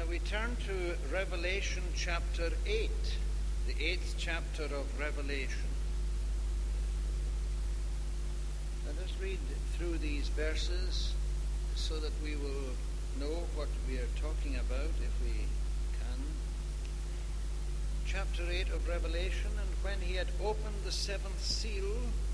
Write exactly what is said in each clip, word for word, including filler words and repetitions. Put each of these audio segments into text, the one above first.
we turn to Revelation chapter eight, the eighth chapter of Revelation. Let us read through these verses so that we will know what we are talking about if we can. Chapter eight of Revelation, and when he had opened the seventh seal,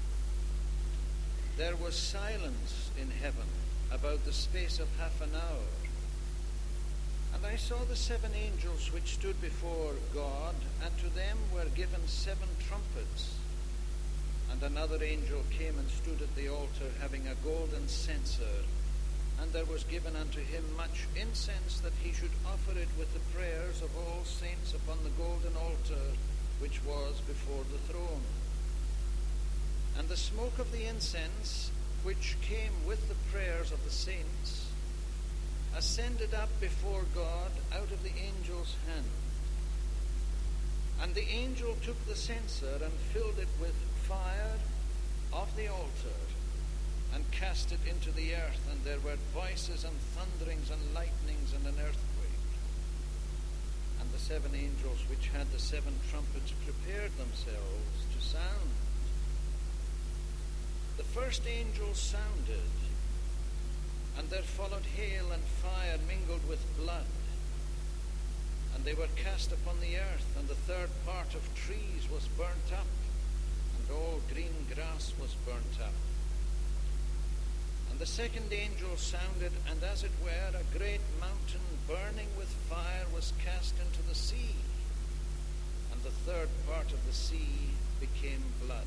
there was silence in heaven about the space of half an hour. And I saw the seven angels which stood before God, and to them were given seven trumpets. And another angel came and stood at the altar, having a golden censer, and there was given unto him much incense, that he should offer it with the prayers of all saints upon the golden altar which was before the throne. And the smoke of the incense, which came with the prayers of the saints, ascended up before God out of the angel's hand. And the angel took the censer and filled it with fire of the altar, and cast it into the earth, and there were voices and thunderings and lightnings and an earthquake. And the seven angels which had the seven trumpets prepared themselves to sound. The first angel sounded, and there followed hail and fire mingled with blood, and they were cast upon the earth, and the third part of trees was burnt up, and all green grass was burnt up. And the second angel sounded, and as it were a great mountain burning with fire was cast into the sea, and the third part of the sea became blood.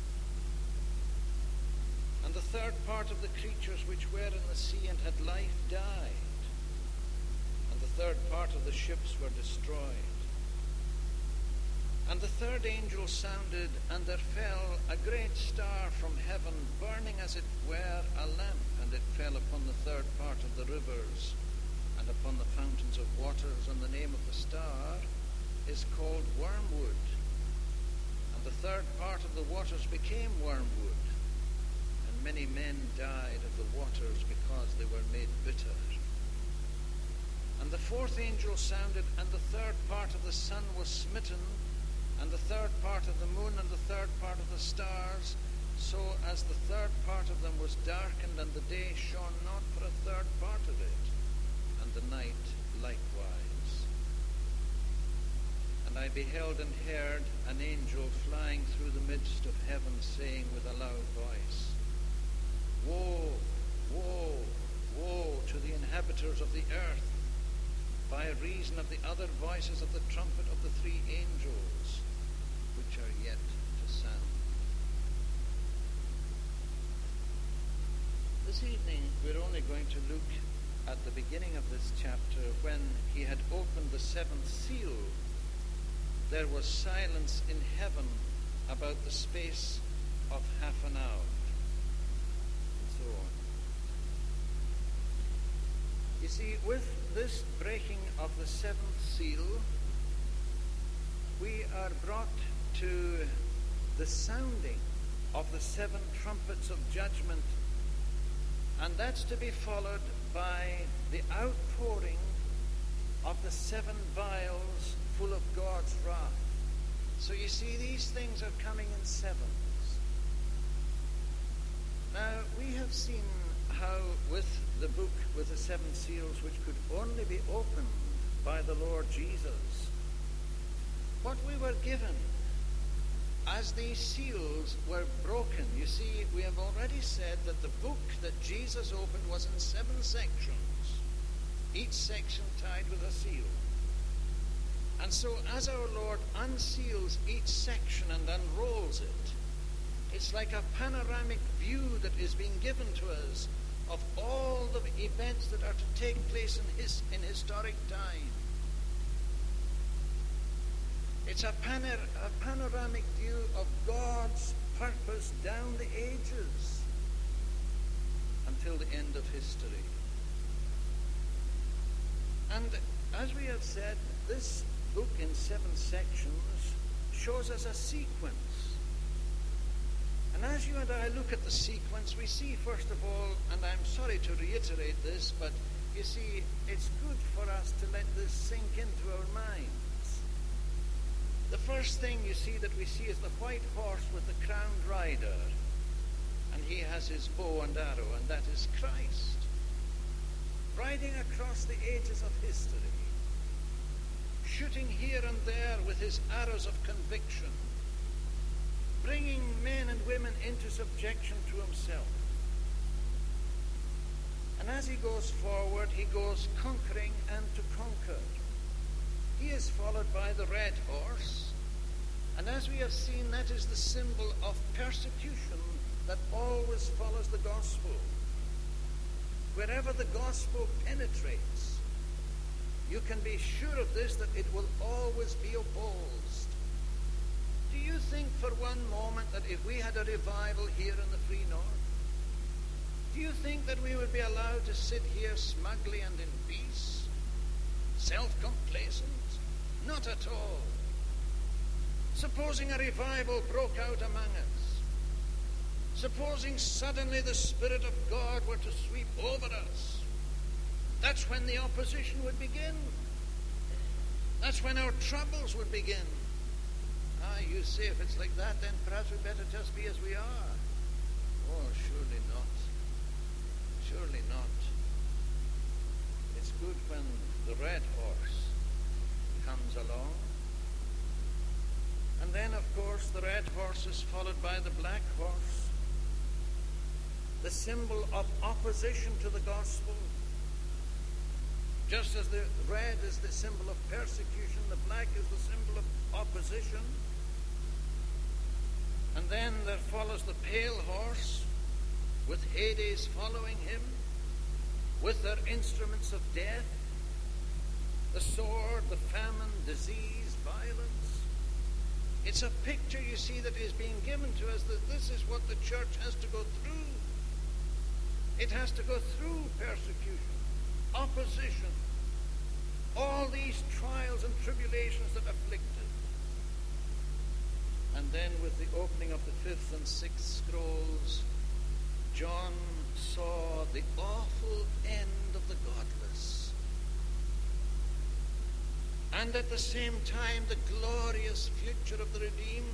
And the third part of the creatures which were in the sea and had life died, and the third part of the ships were destroyed. And the third angel sounded, and there fell a great star from heaven, burning as it were a lamp, and it fell upon the third part of the rivers, and upon the fountains of waters, and the name of the star is called Wormwood. And the third part of the waters became wormwood, and many men died of the waters because they were made bitter. And the fourth angel sounded, and the third part of the sun was smitten, and the third part of the moon, and the third part of the stars, so as the third part of them was darkened, and the day shone not for a third part of it, and the night likewise. And I beheld and heard an angel flying through the midst of heaven, saying with a loud voice, Woe, woe, woe to the inhabitants of the earth, by reason of the other voices of the trumpet of the three angels, which are yet to sound. This evening we're only going to look at the beginning of this chapter. When he had opened the seventh seal, there was silence in heaven about the space of half an hour. So on. You see, with this breaking of the seventh seal, we are brought to the sounding of the seven trumpets of judgment, and that's to be followed by the outpouring of the seven vials full of God's wrath. So you see, these things are coming in sevens. Now, we have seen how with the book with the seven seals, which could only be opened by the Lord Jesus, what we were given as these seals were broken. You see, we have already said that the book that Jesus opened was in seven sections, each section tied with a seal. And so as our Lord unseals each section and unrolls it, it's like a panoramic view that is being given to us of all the events that are to take place in his in historic time. It's a, panor- a panoramic view of God's purpose down the ages until the end of history. And as we have said, this book in seven sections shows us a sequence. And as you and I look at the sequence, we see, first of all, and I'm sorry to reiterate this, but You see, it's good for us to let this sink into our minds. The first thing you see that we see is the white horse with the crowned rider. And he has his bow and arrow, and that is Christ. Riding across the ages of history, shooting here and there with his arrows of conviction, bringing men and women into subjection to himself. And as he goes forward, he goes conquering and to conquer. He is followed by the red horse. And as we have seen, that is the symbol of persecution that always follows the gospel. Wherever the gospel penetrates, you can be sure of this, that it will always be opposed. Do you think for one moment that if we had a revival here in the Free North, do you think that we would be allowed to sit here smugly and in peace, self-complacent? Not at all. Supposing a revival broke out among us, supposing suddenly the Spirit of God were to sweep over us, that's when the opposition would begin. That's when our troubles would begin. Ah, you say if it's like that, then perhaps we better just be as we are. Oh, surely not. Surely not. It's good when the red horse comes along. And then, of course, the red horse is followed by the black horse, the symbol of opposition to the gospel. Just as the red is the symbol of persecution, the black is the symbol of opposition. And then there follows the pale horse, with Hades following him, with their instruments of death, the sword, the famine, disease, violence. It's a picture, you see, that is being given to us, that this is what the church has to go through. It has to go through persecution, opposition, all these trials and tribulations that afflict it. And then with the opening of the fifth and sixth scrolls, John saw the awful end of the godless. And at the same time, the glorious future of the redeemed.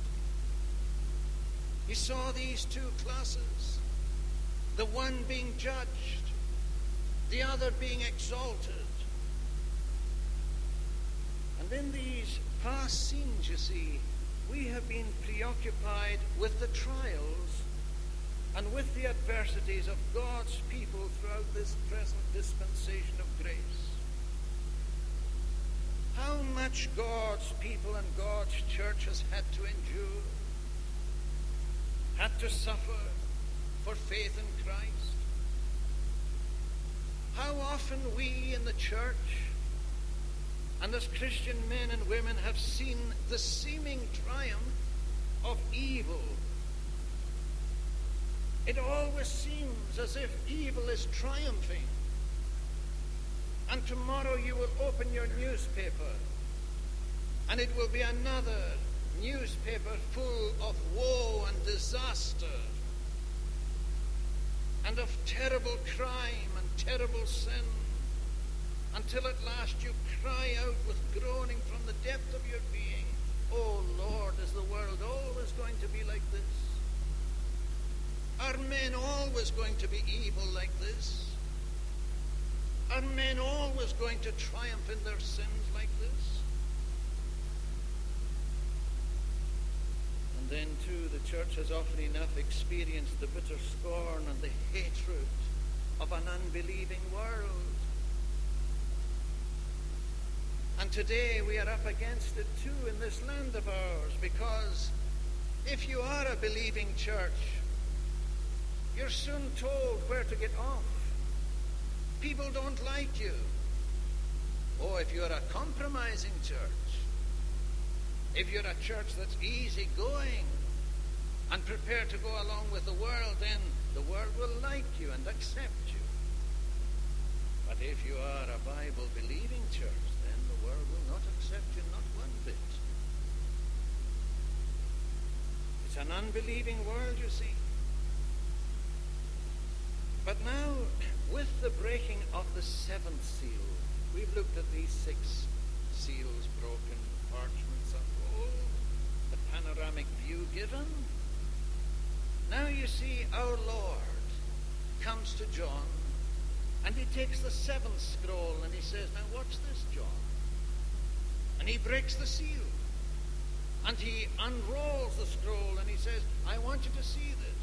He saw these two classes, the one being judged, the other being exalted. And in these past scenes, you see, we have been preoccupied with the trials and with the adversities of God's people throughout this present dispensation of grace. How much God's people and God's church has had to endure, had to suffer for faith in Christ. How often we in the church and as Christian men and women have seen the seeming triumph of evil. It always seems as if evil is triumphing. And tomorrow you will open your newspaper, and it will be another newspaper full of woe and disaster, and of terrible crime and terrible sin, until at last you cry out with groaning from the depth of your being, "Oh Lord, is the world always going to be like this? Are men always going to be evil like this? Are men always going to triumph in their sins like this?" And then too, the church has often enough experienced the bitter scorn and the hatred of an unbelieving world. And today we are up against it too in this land of ours, because if you are a believing church, you're soon told where to get off. People don't like you. Oh, if you're a compromising church, if you're a church that's easygoing and prepared to go along with the world, then the world will like you and accept you. But if you are a Bible-believing church, then the world will not accept you, not one bit. It's an unbelieving world, you see. But now with the breaking of the seventh seal, we've looked at these six seals broken, parchments unrolled, the panoramic view given. Now you see our Lord comes to John and he takes the seventh scroll and he says, now watch this, John. And he breaks the seal and he unrolls the scroll and he says, I want you to see this.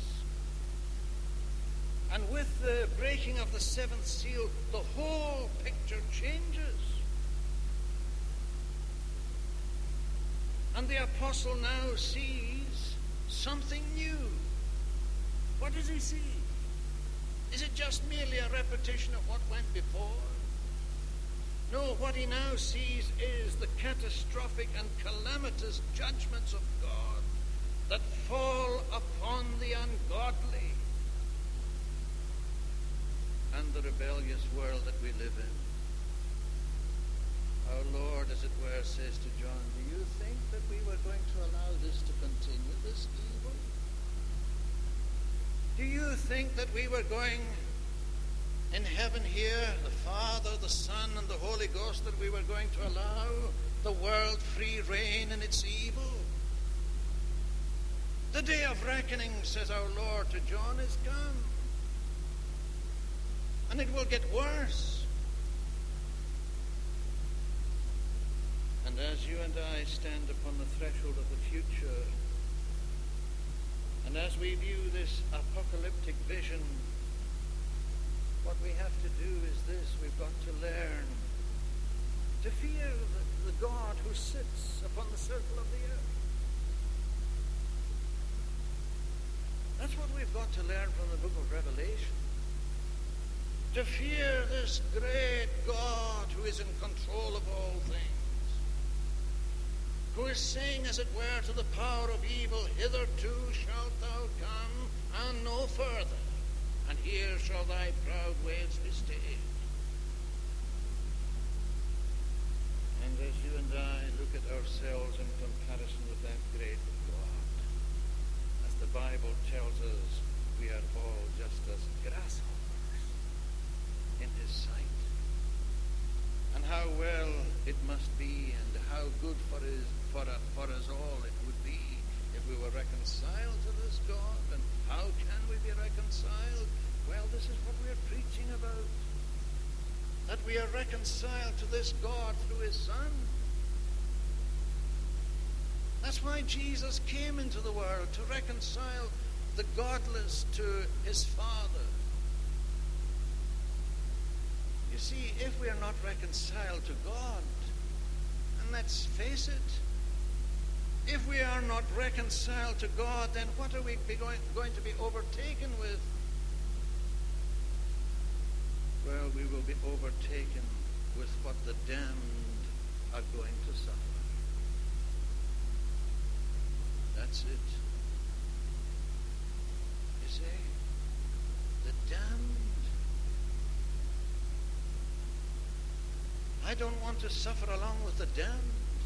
And with the breaking of the seventh seal, the whole picture changes. And the apostle now sees something new. What does he see? Is it just merely a repetition of what went before? No, what he now sees is the catastrophic and calamitous judgments of God that fall upon the ungodly and the rebellious world that we live in. Our Lord, as it were, says to John, do you think that we were going to allow this to continue, this evil? Do you think that we were going in heaven here, the Father, the Son, and the Holy Ghost, that we were going to allow the world free reign in its evil? The day of reckoning, says our Lord to John, is come. And it will get worse. And as you and I stand upon the threshold of the future, and as we view this apocalyptic vision, what we have to do is this: we've got to learn to fear the, the God who sits upon the circle of the earth. That's what we've got to learn from the book of Revelation. To fear this great God who is in control of all things, who is saying, as it were, to the power of evil, hitherto shalt thou come, and no further, and here shall thy proud ways be stayed. And as you and I look at ourselves in comparison with that great God, as the Bible tells us, we are all just as grasshoppers in his sight. And how well it must be, and how good for, his, for, uh, for us all it would be if we were reconciled to this God. And how can we be reconciled? Well, this is what we're preaching about. That we are reconciled to this God through his Son. That's why Jesus came into the world, to reconcile the godless to his Father. You see, if we are not reconciled to God, and let's face it, if we are not reconciled to God, then what are we be going, going to be overtaken with? Well, we will be overtaken with what the damned are going to suffer. That's it. You see, the damned. I don't want to suffer along with the damned.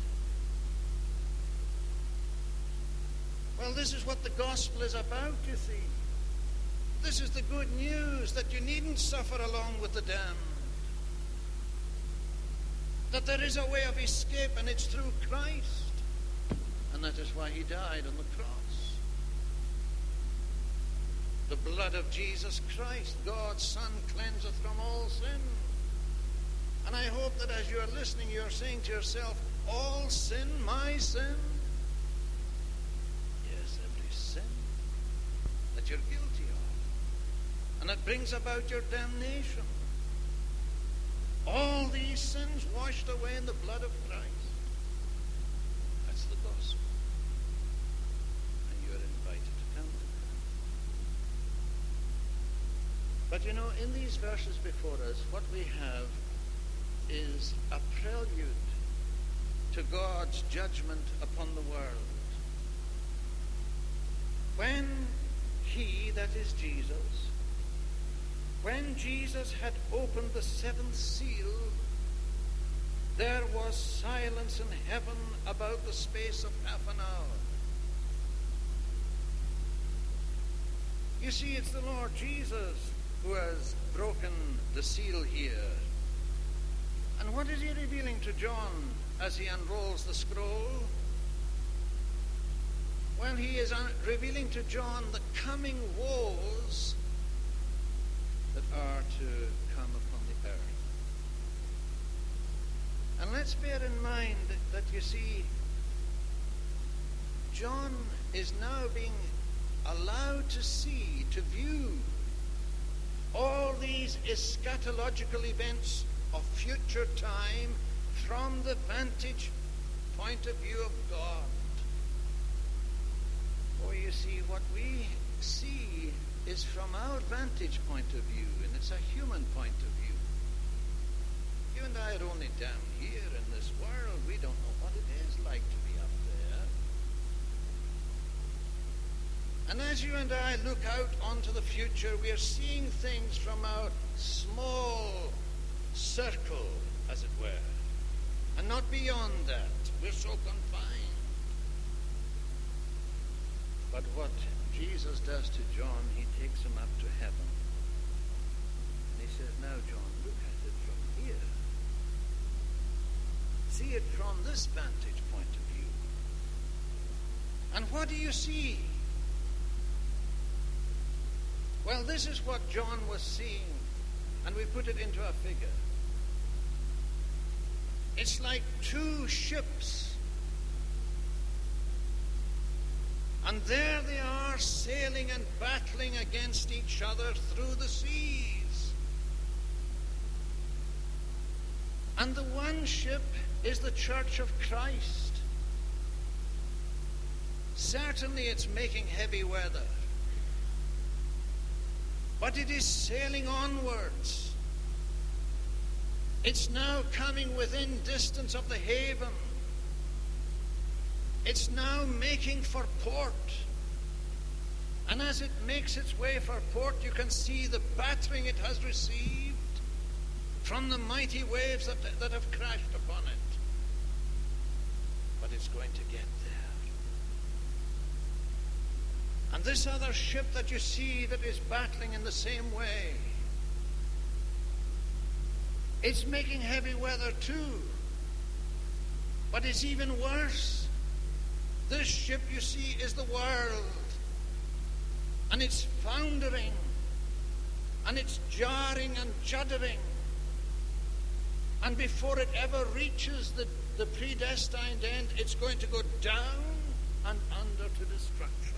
Well, this is what the gospel is about, you see. This is the good news, that you needn't suffer along with the damned. That there is a way of escape, and it's through Christ. And that is why he died on the cross. The blood of Jesus Christ, God's Son, cleanseth from all sin. And I hope that as you are listening, you are saying to yourself, all sin, my sin? Yes, every sin that you're guilty of. And it brings about your damnation. All these sins washed away in the blood of Christ. That's the gospel. And you are invited to come to that. But you know, in these verses before us, what we have is a prelude to God's judgment upon the world. When he, that is Jesus, when Jesus had opened the seventh seal, there was silence in heaven about the space of half an hour. You see, it's the Lord Jesus who has broken the seal here. And what is he revealing to John as he unrolls the scroll? Well, he is un- revealing to John the coming woes that are to come upon the earth. And let's bear in mind that, that you see, John is now being allowed to see, to view all these eschatological events of future time from the vantage point of view of God. Oh, you see, what we see is from our vantage point of view, and it's a human point of view. You and I are only down here in this world. We don't know what it is like to be up there. And as you and I look out onto the future, we are seeing things from our small circle, as it were, and not beyond that. We're so confined. But what Jesus does to John, he takes him up to heaven. And he says, now, John, look at it from here. See it from this vantage point of view. And what do you see? Well, this is what John was seeing, and we put it into a figure. It's like two ships. And there they are, sailing and battling against each other through the seas. And the one ship is the Church of Christ. Certainly it's making heavy weather, but it is sailing onwards. It's now coming within distance of the haven. It's now making for port. And as it makes its way for port, you can see the battering it has received from the mighty waves that, that have crashed upon it. But it's going to get there. And this other ship that you see that is battling in the same way, it's making heavy weather too. But it's even worse. This ship, you see, is the world. And it's foundering. And it's jarring and juddering. And before it ever reaches the, the predestined end, it's going to go down and under to destruction.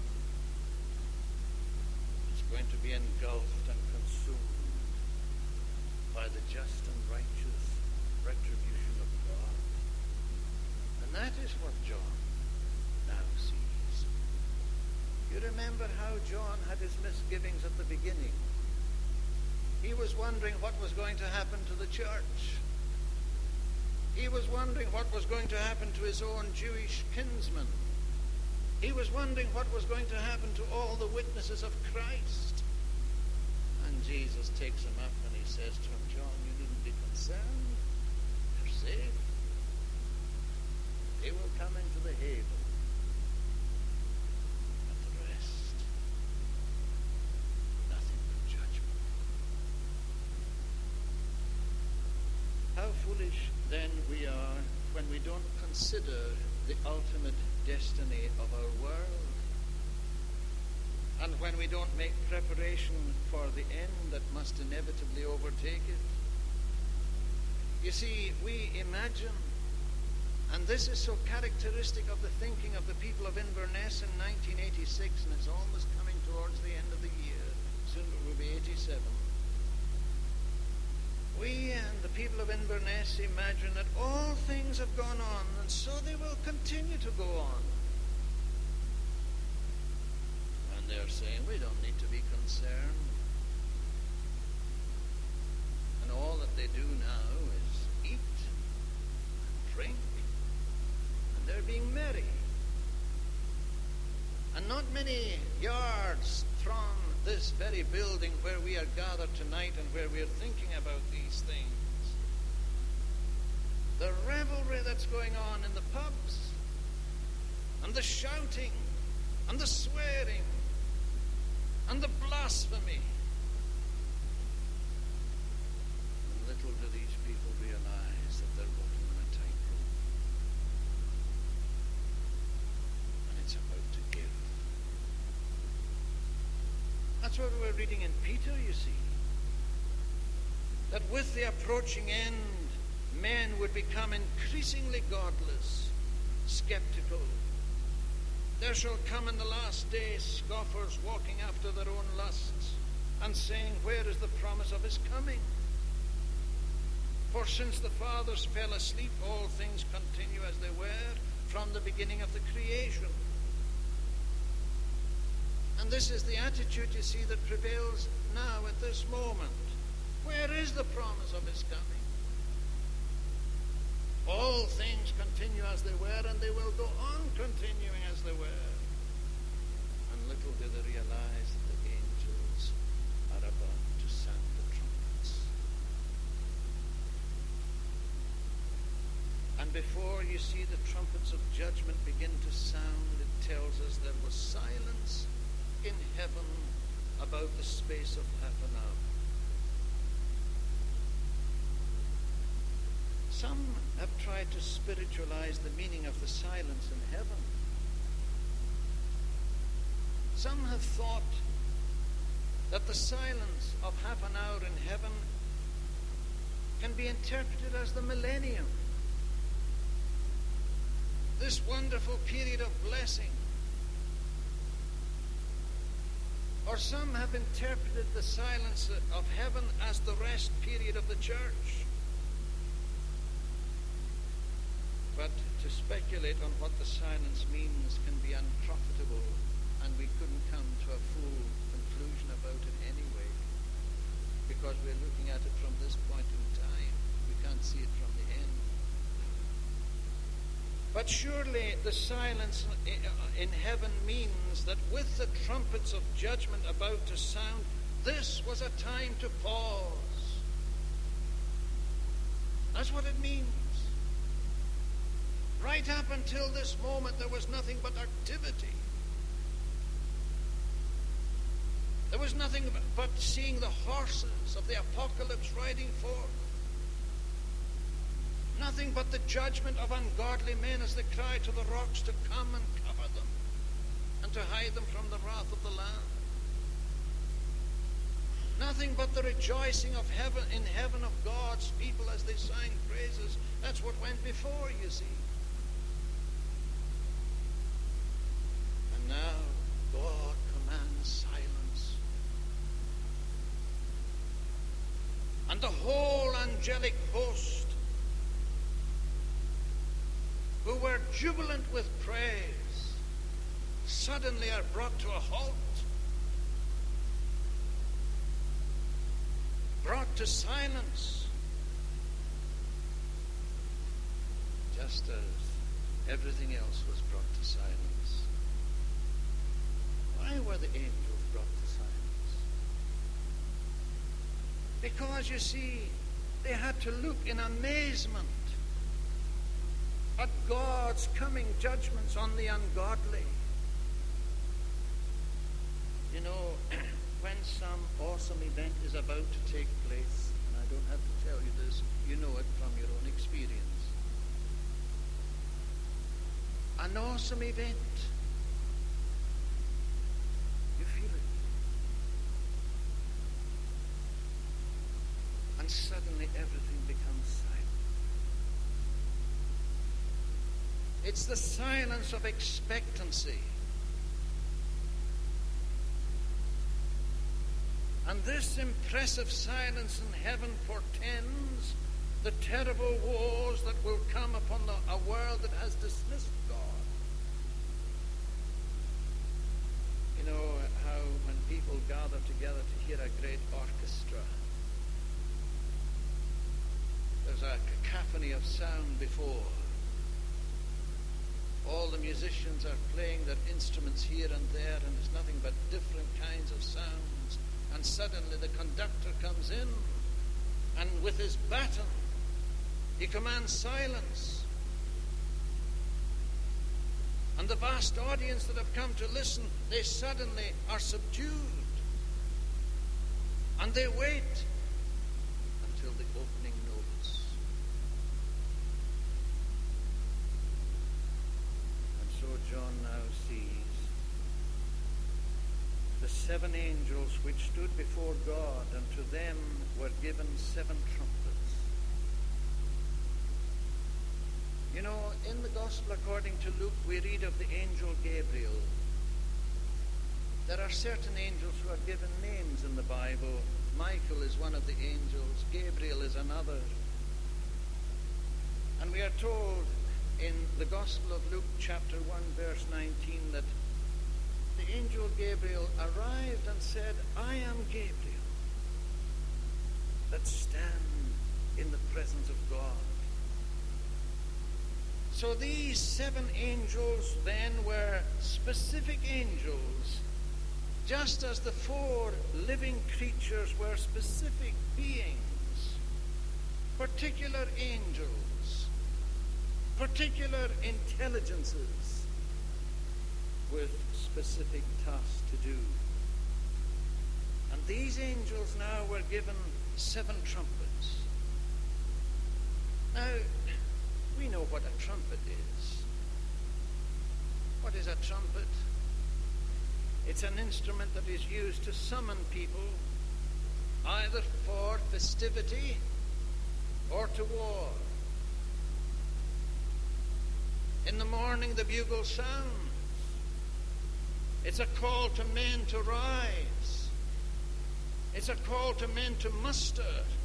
It's going to be engulfed and consumed by the just and righteous retribution of God. And that is what John now sees. You remember how John had his misgivings at the beginning. He was wondering what was going to happen to the church. He was wondering what was going to happen to his own Jewish kinsmen. He was wondering what was going to happen to all the witnesses of Christ. And Jesus takes him up and he says to him, John, you needn't be concerned. They're safe. They will come into the haven. And the rest, nothing but judgment. How foolish then we are when we don't consider the ultimate destiny of our world, and when we don't make preparation for the end that must inevitably overtake it. You see, we imagine, and this is so characteristic of the thinking of the people of Inverness in nineteen eighty-six, and it's almost coming towards the end of the year. Soon it will be eighty-seven. We and the people of Inverness imagine that all things have gone on, and so they will continue to go on. And they're saying, we don't need to be concerned. And all that they do now is eat and drink, and they're being merry. And not many yards from this very building where we are gathered tonight and where we are thinking about these things, the revelry that's going on in the pubs, and the shouting, and the swearing, and the blasphemy, little do these people realize that they're walking on a tightrope. And it's about to give. That's what we're reading in Peter, you see. That with the approaching end, men would become increasingly godless, skeptical. There shall come in the last day scoffers walking after their own lusts and saying, where is the promise of his coming? For since the fathers fell asleep, all things continue as they were from the beginning of the creation. And this is the attitude, you see, that prevails now at this moment. Where is the promise of his coming? All things continue as they were, and they will go on continuing as they were. And little do they realize that the angels are about to sound the trumpets. And before you see the trumpets of judgment begin to sound, it tells us there was silence in heaven about the space of half an hour. Some have tried to spiritualize the meaning of the silence in heaven. Some have thought that the silence of half an hour in heaven can be interpreted as the millennium. This wonderful period of blessing. Or some have interpreted the silence of heaven as the rest period of the church. But to speculate on what the silence means can be unprofitable, and we couldn't come to a full conclusion about it anyway, because we're looking at it from this point in time. We can't see it from the end. But surely the silence in heaven means that with the trumpets of judgment about to sound, this was a time to pause. That's what it means. Right up until this moment, there was nothing but activity. There was nothing but seeing the horses of the apocalypse riding forth. Nothing but the judgment of ungodly men as they cry to the rocks to come and cover them and to hide them from the wrath of the Lamb. Nothing but the rejoicing of heaven in heaven of God's people as they sang praises. That's what went before, you see. And now God commands silence. And the whole angelic host, who were jubilant with praise, suddenly are brought to a halt, brought to silence, just as everything else was brought to silence. Why were the angels brought to silence? Because, you see, they had to look in amazement at God's coming judgments on the ungodly. You know, when some awesome event is about to take place, and I don't have to tell you this, you know it from your own experience. An awesome event. You feel it. And suddenly everything becomes silent. It's the silence of expectancy. And this impressive silence in heaven portends the terrible woes that will come upon the, a world that has dismissed God. You know how when people gather together to hear a great orchestra, there's a cacophony of sound before. All the musicians are playing their instruments here and there, and there's nothing but different kinds of sounds. And suddenly the conductor comes in, and with his baton, he commands silence. And the vast audience that have come to listen, they suddenly are subdued. And they wait until the opening notes. And so John now sees the seven angels which stood before God, and to them were given seven trumpets. You know, in the Gospel according to Luke, we read of the angel Gabriel. There are certain angels who are given names in the Bible. Michael is one of the angels. Gabriel is another. And we are told in the Gospel of Luke chapter one verse nineteen that the angel Gabriel arrived and said, I am Gabriel that stand in the presence of God. So these seven angels then were specific angels, just as the four living creatures were specific beings, particular angels, particular intelligences with specific tasks to do. And these angels now were given seven trumpets. Now, we know what a trumpet is. What is a trumpet? It's an instrument that is used to summon people either for festivity or to war. In the morning the bugle sounds. It's a call to men to rise. It's a call to men to muster.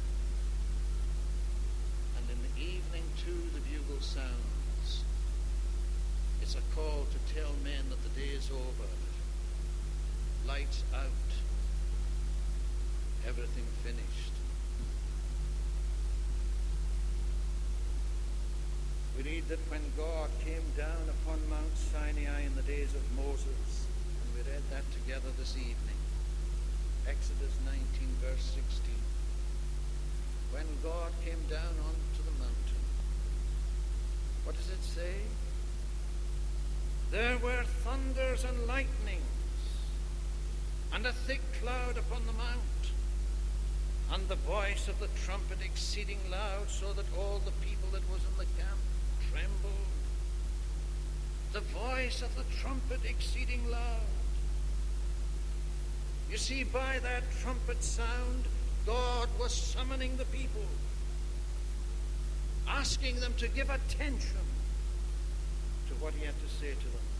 And in the evening too the bugle sounds. It's a call to tell men that the day is over. Lights out. Everything finished. We read that when God came down upon Mount Sinai in the days of Moses, and we read that together this evening, Exodus nineteen verse sixteen, when God came down onto the mountain, what does it say? There were thunders and lightnings, and a thick cloud upon the mount, and the voice of the trumpet exceeding loud, so that all the people that was in the camp trembled. The voice of the trumpet exceeding loud. You see, by that trumpet sound, God was summoning the people, asking them to give attention to what he had to say to them.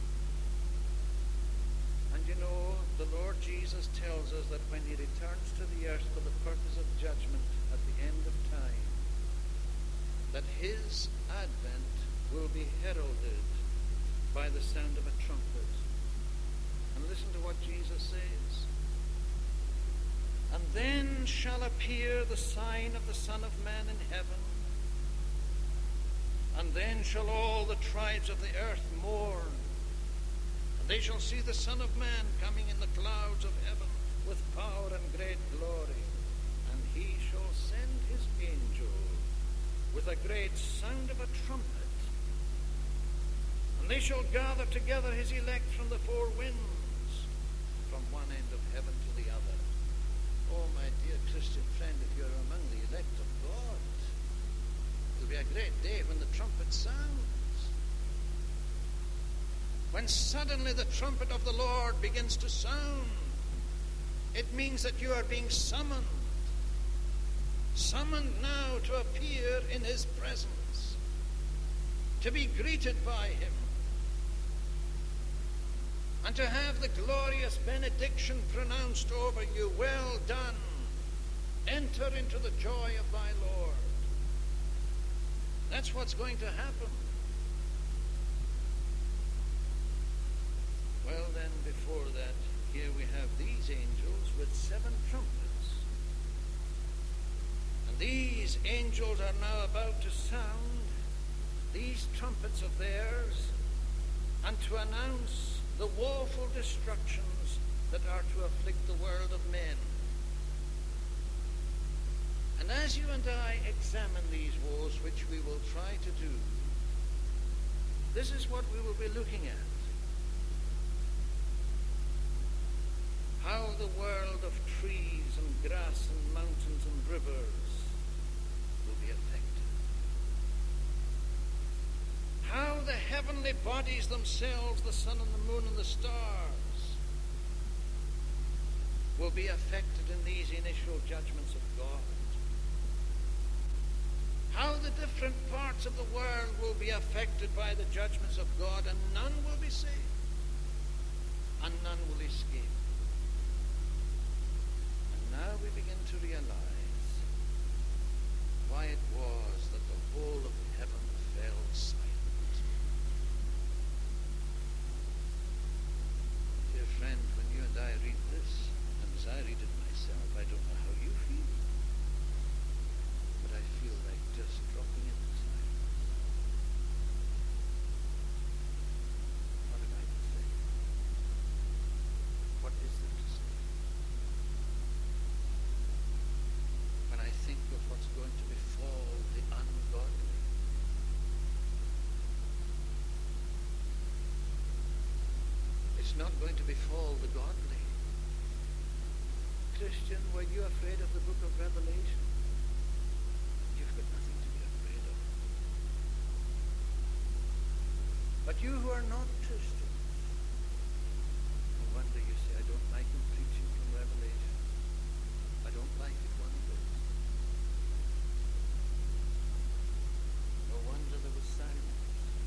And you know, the Lord Jesus tells us that when he returns to the earth for the purpose of judgment at the end of time, that his advent will be heralded by the sound of a trumpet. And listen to what Jesus says. And then shall appear the sign of the Son of Man in heaven, and then shall all the tribes of the earth mourn, and they shall see the Son of Man coming in the clouds of heaven with power and great glory, and he shall send his angel with a great sound of a trumpet, and they shall gather together his elect from the four winds, from one end of heaven to the other. Oh, my dear Christian friend, if you're among the elect of God, it'll be a great day when the trumpet sounds. When suddenly the trumpet of the Lord begins to sound, it means that you are being summoned. Summoned now to appear in his presence, to be greeted by him, and to have the glorious benediction pronounced over you. Well done. Enter into the joy of thy Lord. That's what's going to happen. Well then, before that, here we have these angels with seven trumpets. And these angels are now about to sound these trumpets of theirs and to announce the woeful destructions that are to afflict the world of men. And as you and I examine these woes, which we will try to do, this is what we will be looking at. How the world of trees and grass and mountains and rivers be affected. How the heavenly bodies themselves, the sun and the moon and the stars, will be affected in these initial judgments of God. How the different parts of the world will be affected by the judgments of God, and none will be saved, and none will escape. And now we begin to realize why it was that the whole of heaven fell silent. Dear friend, when you and I read this, and as I read it myself, I don't know how you feel, but I feel like just dropping into silence. What am I to say? What is there to say? When I think of what's going to befall the ungodly, it's not going to befall the godly. Christian, were you afraid of the book of Revelation? You've got nothing to be afraid of. But you who are not Christians, no wonder you say, I don't like him preaching from Revelation. I don't like it one bit. No wonder there was silence.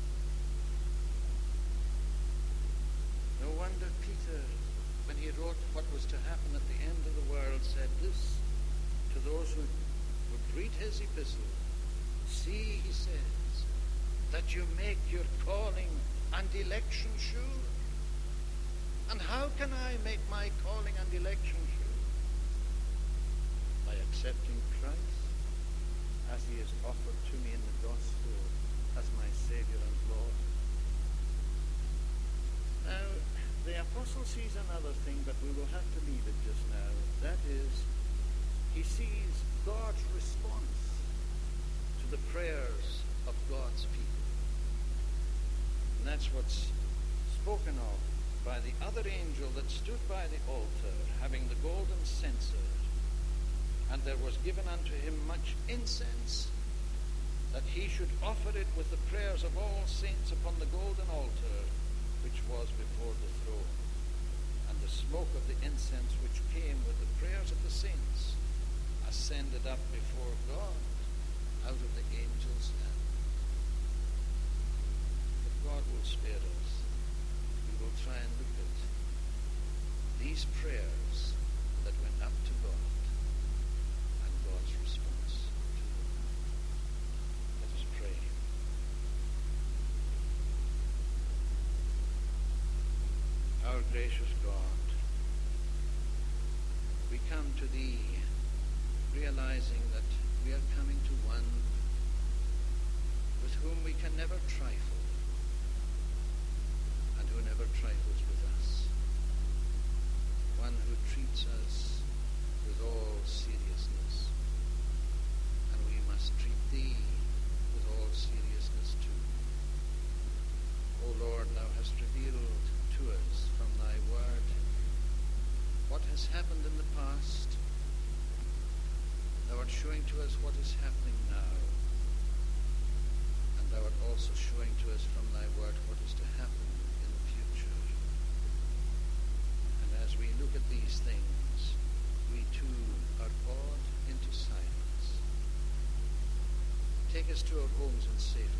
No wonder Peter, when he wrote what was to happen at the end of the world, said this to those who would read his epistle. See, he says, that you make your calling and election sure. And how can I make my calling and election sure? By accepting Christ as he is offered to me in the gospel as my Savior and Lord. Now, the apostle sees another thing, but we will have to leave it just now. That is, he sees God's response to the prayers of God's people. And that's what's spoken of by the other angel that stood by the altar, having the golden censer. And there was given unto him much incense, that he should offer it with the prayers of all saints upon the golden altar, which was before the throne. And the smoke of the incense which came with the prayers of the saints ascended up before God out of the angel's hand. But God will spare us. We will try and look at these prayers that went up to God and God's response to them. Let us pray. Our gracious God, we come to Thee realizing that we are coming to one with whom we can never trifle and who never trifles with us. One who treats us with all seriousness, and we must treat Thee with all seriousness too. O Lord, Thou hast revealed to us from Thy word what has happened in the past. Thou art showing to us what is happening now, and Thou art also showing to us from Thy word what is to happen in the future. And as we look at these things, we too are awed into silence. Take us to our homes in safety.